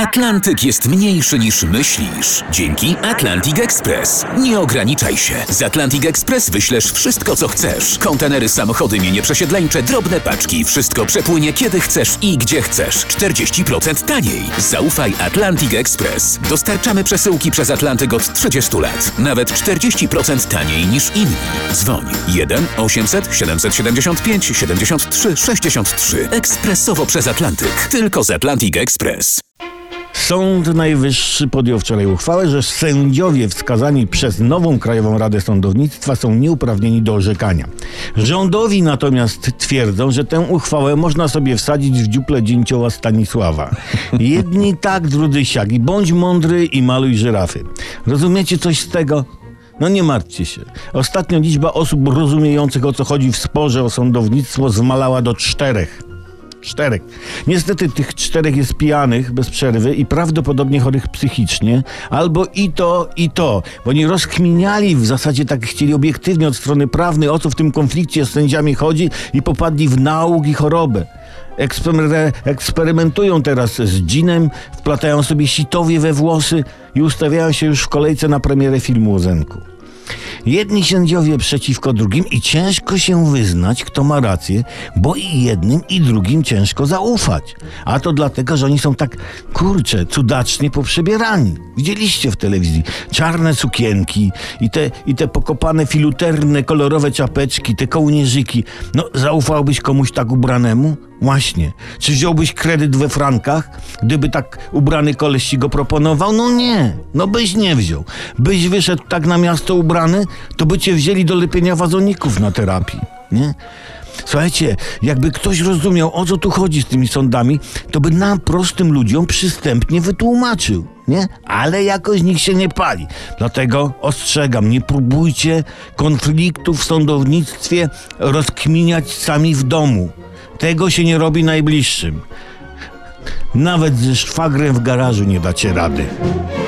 Atlantyk jest mniejszy niż myślisz. Dzięki Atlantic Express. Nie ograniczaj się. Z Atlantic Express wyślesz wszystko, co chcesz. Kontenery, samochody, mienie przesiedleńcze, drobne paczki. Wszystko przepłynie kiedy chcesz i gdzie chcesz. 40% taniej. Zaufaj Atlantic Express. Dostarczamy przesyłki przez Atlantyk od 30 lat. Nawet 40% taniej niż inni. Dzwoń 1 800 775 73 63. Ekspresowo przez Atlantyk. Tylko z Atlantic Express. Sąd Najwyższy podjął wczoraj uchwałę, że sędziowie wskazani przez nową Krajową Radę Sądownictwa są nieuprawnieni do orzekania. Rządowi natomiast twierdzą, że tę uchwałę można sobie wsadzić w dziuplę dzięcioła Stanisława. Jedni tak, drudzy siak. I bądź mądry i maluj żyrafy. Rozumiecie coś z tego? No nie martwcie się. Ostatnio liczba osób rozumiejących, o co chodzi w sporze o sądownictwo, zmalała do 4. Niestety tych 4 jest pijanych bez przerwy i prawdopodobnie chorych psychicznie, albo i to, bo oni rozkminiali, w zasadzie tak chcieli obiektywnie od strony prawnej, o co w tym konflikcie z sędziami chodzi i popadli w nauk i chorobę. Eksperymentują teraz z dżinem, wplatają sobie sitowie we włosy i ustawiają się już w kolejce na premierę filmu o Zenku. Jedni sędziowie przeciwko drugim i ciężko się wyznać, kto ma rację, bo i jednym i drugim ciężko zaufać. A to dlatego, że oni są tak, cudacznie poprzebierani. Widzieliście w telewizji czarne sukienki i te pokopane filuterne, kolorowe czapeczki, te kołnierzyki. No, zaufałbyś komuś tak ubranemu? Właśnie. Czy wziąłbyś kredyt we frankach, gdyby tak ubrany koleś ci go proponował? No nie. No byś nie wziął. Byś wyszedł tak na miasto ubrany, to by cię wzięli do lepienia wazoników na terapii. Nie? Słuchajcie, jakby ktoś rozumiał, o co tu chodzi z tymi sądami, to by nam, prostym ludziom, przystępnie wytłumaczył, nie? Ale jakoś nikt się nie pali. Dlatego ostrzegam, nie próbujcie konfliktów w sądownictwie rozkminiać sami w domu. Tego się nie robi najbliższym. Nawet ze szwagrem w garażu nie dacie rady.